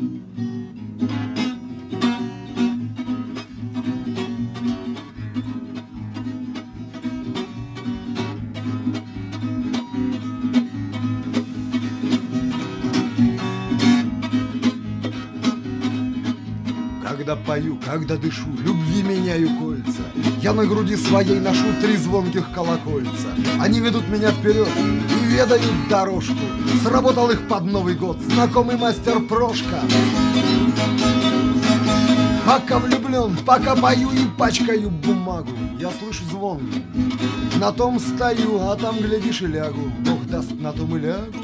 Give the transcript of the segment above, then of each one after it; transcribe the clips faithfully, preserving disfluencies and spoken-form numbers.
Когда пою, когда дышу, любви меняю кольца. Я на груди своей ношу три звонких колокольца. Они ведут меня вперед и ведают дорожку. Сработал их под Новый год знакомый мастер Прошка. Пока влюблен, пока пою и пачкаю бумагу, я слышу звон. На том стою, а там, глядишь, и лягу. Бог даст, на том и лягу.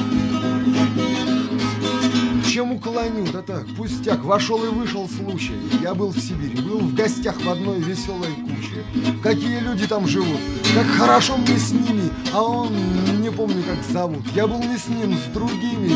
Чем уклоню, да так, пустяк, вошел и вышел случай. Я был в Сибири, был в гостях в одной веселой куче. Какие люди там живут, как хорошо мне с ними. А он, не помню как зовут, я был не с ним, с другими.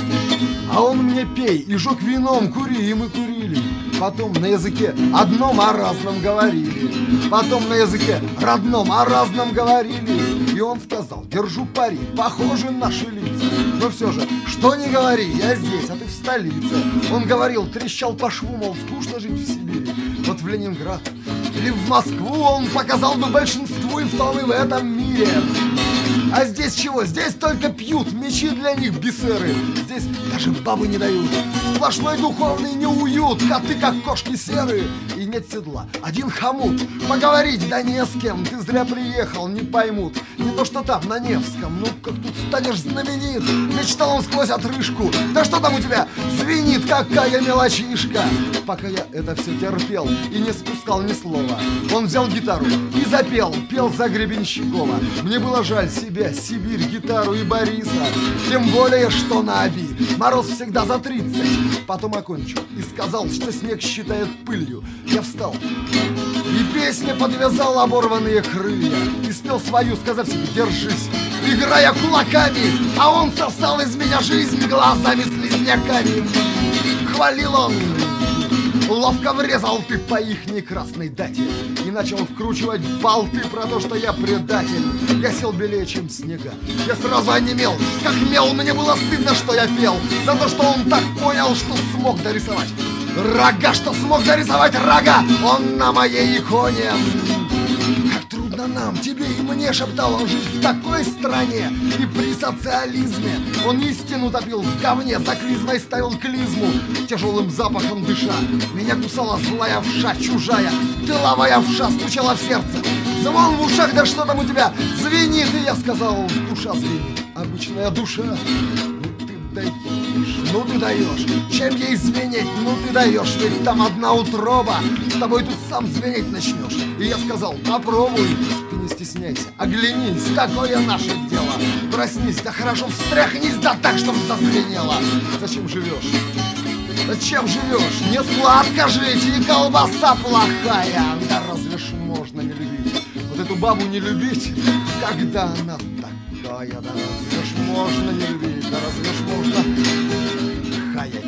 А он мне пей и жег вином, кури, и мы курили. Потом на языке одном о разном говорили. Потом на языке родном о разном говорили. И он сказал, держу пари, похожи наши лица. Но все же, что не говори, я здесь, а ты в столице. Он говорил, трещал по шву, мол, скучно жить в Сибири. Вот в Ленинград или в Москву он показал бы большинству и в том, и в этом мире. А здесь чего? Здесь только пьют, мечи для них бисеры. Здесь даже бабы не дают. Сплошной духовный неуют, коты как кошки серые. И нет седла, один хомут. Поговорить да не с кем, ты зря приехал, не поймут. Не то что там, на Невском, ну как тут станешь знаменит. Мечтал он сквозь отрыжку, да что там у тебя звенит, какая мелочишка. Пока я это все терпел и не спускал ни слова, он взял гитару и запел, пел за Гребенщикова. Мне было жаль себя, Сибирь, гитару и Бориса. Тем более, что на Оби мороз всегда за тридцать. Потом окончил и сказал, что снег считает пылью. Я встал и песня подвязал оборванные крылья. И спел свою, сказав себе, держись, играя кулаками. А он сосал из меня жизнь глазами слизняками. Хвалил он, ловко врезал ты по ихней красной дате и начал вкручивать болты про то, что я предатель. Я сел белее, чем снега. Я сразу онемел, как мел. Мне было стыдно, что я пел, за то, что он так понял, что смог дорисовать рога, что смог дорисовать рога. Он на моей иконе. Как трудно нам, тебе и мне, шептал он, жить в такой стране. И при социализме он истину топил в говне, за клизмой ставил клизму, тяжелым запахом дыша. Меня кусала злая вша, чужая, тыловая вша стучала в сердце. Звон в ушах, да что там у тебя звенит? И я сказал, душа звенит, обычная душа. Ну ты даешь, ну ты даешь, чем ей звенеть, ну ты даешь. Ведь там одна утроба, с тобой тут сам звенеть начнешь. И я сказал, попробуй, ты не стесняйся, оглянись, такое наше дело. Проснись, да хорошо встряхнись, да так, чтоб зазвенело. Зачем живешь? Зачем живешь? Не сладко жить, и колбаса плохая. Да разве ж можно не любить? Вот эту бабу не любить, когда она такая. Да разве ж можно не любить? Да разве ж можно хаять?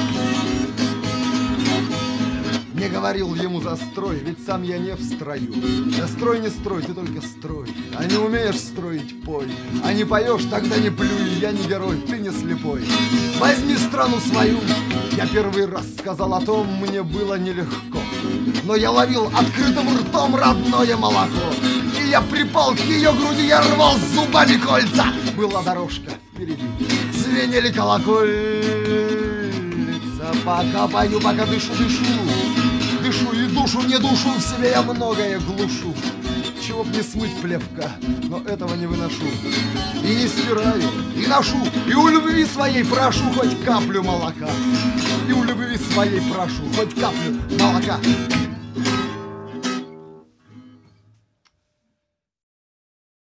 Не говорил ему застрой, ведь сам я не в строю. Да строй не строй, ты только строй. А не умеешь строить, пой. А не поешь, тогда не плюй. Я не герой, ты не слепой. Возьми страну свою. Я первый раз сказал о том, мне было нелегко. Но я ловил открытым ртом родное молоко. И я припал к ее груди, я рвал зубами кольца. Была дорожка впереди, звенели колокольца. Пока пою, пока дышу, дышу. Дышу и душу, не душу, в себе я многое глушу. Чего б не смыть плевка, но этого не выношу. И не стираю, и ношу, и у любви своей прошу хоть каплю молока. И у любви своей прошу хоть каплю молока.